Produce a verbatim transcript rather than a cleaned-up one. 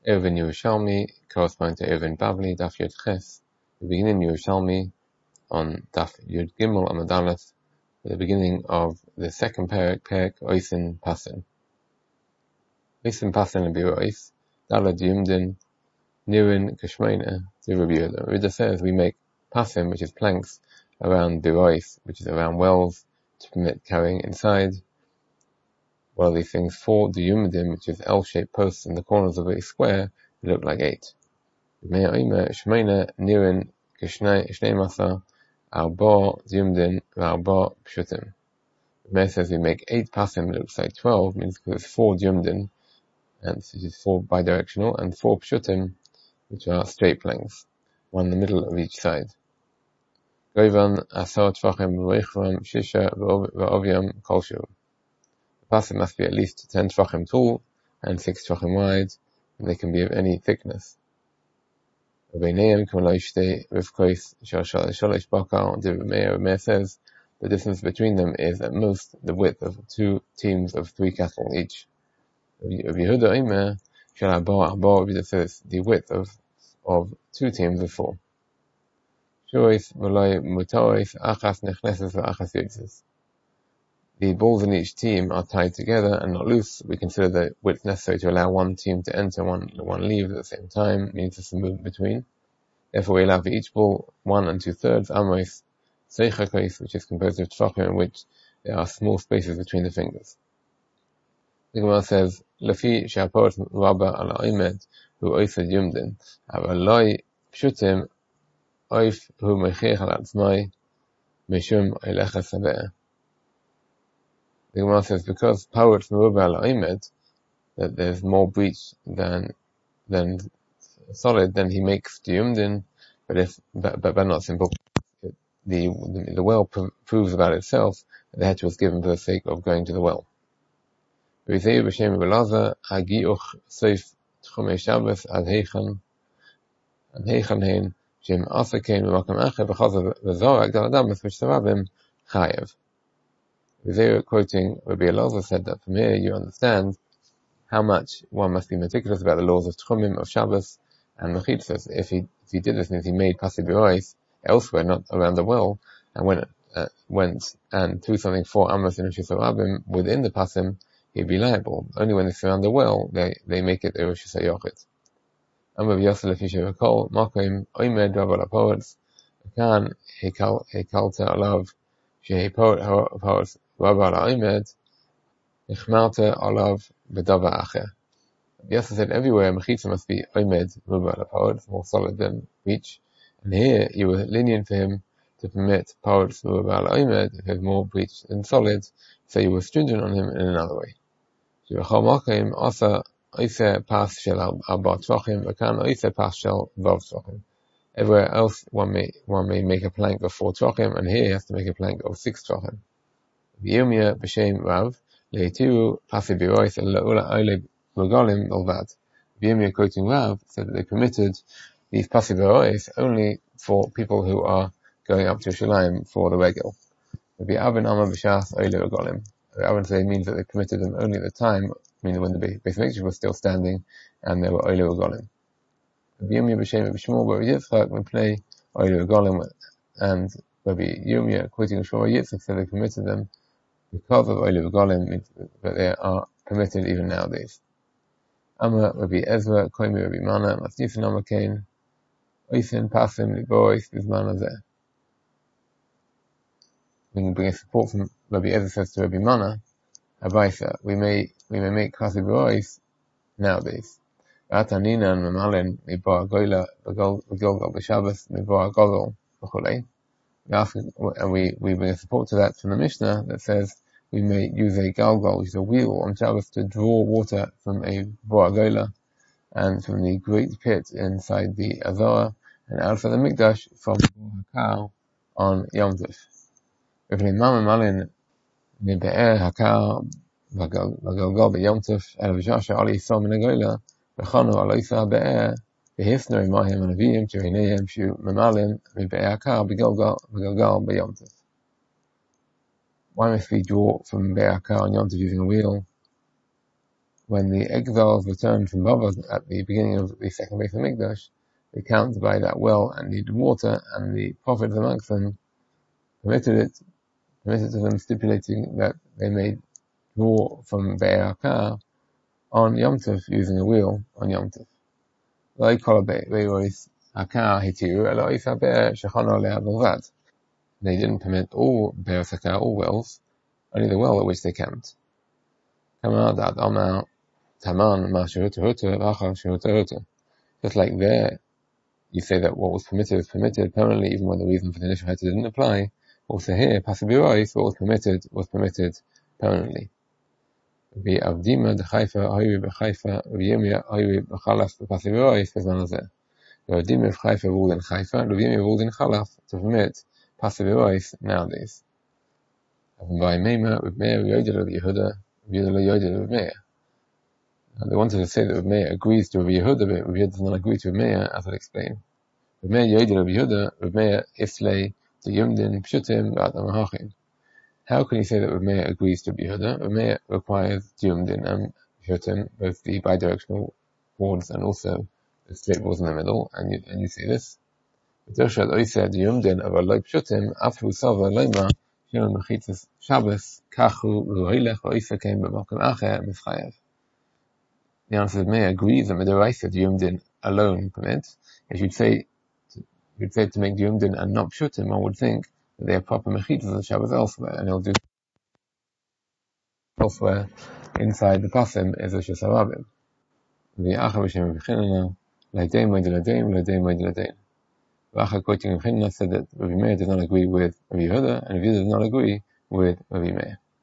Eruvin Yerushalmi correspond to Eruvin Bavli, Daf Yud Ches. The beginning Yerushalmi on Daf Yud Gimel Amud Aleph, the beginning of the second parak, parak Oisin Pasin. Oisin Pasin and Birois, Dalad Yumdin, Nirin Kashmeina, to Rabbi Yehuda. Rabbi Yehuda says we make Pasin, which is planks, around Birois, which is around wells, to permit carrying inside. Well, these things four Diyumadim, which is L-shaped posts in the corners of a square, they look like eight. Shmeina Nirin Kishnei Masa Arba Diyumdin Arba Pshutim. The Meir says we make eight pasim, it looks like twelve, means because it's four Diyumdin, and this is four bidirectional, and four Pshutim, which are straight planks, one in the middle of each side. Goivan Asar Tvachim V'Reichvam Shisha V'Ovyam Kolshu. The pasim must be at least ten tvachim tall and six tvachim wide, and they can be of any thickness. The Meir says the distance between them is at most the width of two teams of three cattle each. Yehuda says the width of of two teams of four. The balls in each team are tied together and not loose. We consider the width necessary to allow one team to enter, one one leave at the same time, means there's some movement between. Therefore, we allow for each ball one and two thirds amos seichakos, which is composed of tvachim in which there are small spaces between the fingers. The Gemara says, "Lafi she'aporot rabba al ha'omed hu oised yumdin, avaloi pshutim oif hu mechich al atzmai mishum eileches habe'eh." The Gemara says, because Parot Merubah al-Omed, that there's more breach than than solid, then he makes Diyumdin, but if but, but, but not simple. The, the the well pr- proves about itself that the hatch was given for the sake of going to the well. V'zeu b'shem Belaza hagiuch seif tchumei Shabbos ad heichan ad heichan hein shem asakein v'makam acher v'chazav v'zorah gdal adam v'smish tarabim chayev. They were quoting Rabbi Elazar said that from here you understand how much one must be meticulous about the laws of Tchumim, of Shabbos, and Mechitzos. If he if he did this, means he made Pasei B'Rois elsewhere, not around the well, and went uh, went and threw something for Amos and Rosh Hashanah within the Pasim, he'd be liable. Only when they surround the well, they they make it a Rosh Hashanah. Amar Yosef Lefisha V'Kol Makom Oimed Rav Al Haporetz Kan Hekalta Alav Shehipot Haporetz Rabba al-Omed, Ichmalta alav b'dava acher. Yosef said everywhere mechitza must be omed Rabba al-Parod, it's more solid than breach. And here you were lenient for him to permit Parod Rabba al-Omed if he has more breach than solid, so you were stringent on him in another way. Shevachol makom asa oiseh pas shel arba tvachim, v'kan oiseh pas shel vav tvachim. Everywhere else one may one may make a plank of four tvachim, and here he has to make a plank of six tvachim. Yirmiyah b'shem Rav leitiru Pasei B'Rois and le'ula oile regalim olvad. Yirmiyah quoting Rav said that they permitted these Pasei B'Rois only for people who are going up to Yerushalayim for the regel. Rabbi Avin Amar b'shas oile regalim. Rabbi Avin say means that they permitted them only at the time, meaning when the Beis Mikdash was still standing and there were oile regalim. Yirmiyah b'shem b'shmur Rabbi Yitzchak mipnei oile regalim, and Rabbi Yirmiyah quoting Shmuel Yitzchak said they permitted them because of Oile V'Golim, means that they are permitted even nowadays. Amar Rabbi Ezra, Koimi Rabbi Mana, Matnisin Amar Kain, Oisin Pasim Libois Bizman Azeh. We can bring a support from Rabbi Ezra says to Rabbi Mana, Abaisa, we may we may make Pasei B'Rois nowadays. Atanina and Mamalen Liboa Goila V'Golgal B'Shabbos Liboa Gogol V'Chulei. We ask, and we, we bring a support to that from the Mishnah that says we may use a galgal, which is a wheel on Shabbos, to draw water from a boagola and from the great pit inside the Azorah and outside the Mikdash from Hakar on Yom Tov. If an imam malin be'er Hakar v'galgal be'Yom Tov el v'shasha ali yisrael min hagola v'chanu al yisrael be'er v'hisner imahim anaviyim chereinayim shu memalin be'er Hakar v'galgal v'galgal be'Yom Tov. Why must we draw from Be'er Hakar on Yom Tov using a wheel? when the exiles returned from Babel at the beginning of the second Beis Hamikdash, they camped by that well and needed water, and the prophets amongst them permitted it, permitted to them, stipulating that they may draw from Be'er Hakar on Yom Tov using a wheel on Yom Tov. They didn't permit all Be'er Hakar, all wells, only the well at which they camped. Just like there, you say that what was permitted was permitted permanently, even when the reason for the initial heter didn't apply. Also here, pasibirois, what was permitted was permitted permanently. The Avdima, the Haifa, Ayri, the Haifa, the Yemia, Ayri, the Chalaf, the pasibirois, the Zanazeh. The Avdima of Haifa ruled in Haifa, the Yemia ruled in Chalaf to permit pasibirois nowadays. By Meima, with Meir, Yodel of Yehuda, Yodel Yodel of Meir. They wanted to say that Rav Meir agrees to Rav Yehuda, but Rav Yehuda does not agree to Rav Meir, as I'll explain. Rav Meir Yodel Rav Yehuda, Rav Meir Iflei, the Yumdin, Pshutim, Ba'at Amahachim. How can you say that Rav Meir agrees to Rav Yehuda? Rav Meir requires Yumdin and Pshutim, both the bidirectional boards and also the straight boards in the middle, and you, and you say this. V'toshad oiseh Yumdin of Aloi Pshutim, Afu Sava Leima, Shiron Mechitzas Shabbos, Kachu, Ruhilech, Oiseh came B'makom Acher, Mischayev. The answer is, Meir agrees that Midaraisa Yumdin alone permits. If you'd say, you'd say to make Yumdin and not Pshutim, one would think that they are proper mechitas on Shabbos elsewhere, and he'll do elsewhere inside the pasim is a Shesarabim. The Acha B'Shem B'Chinana, L'Hadei Moed L'Hadei, L'Hadei Moed L'Hadei. The Acha quoting B'Chinana said that Rav Meir does not agree with Rav Yehuda, and Rav Yehuda does not agree with Rav Meir.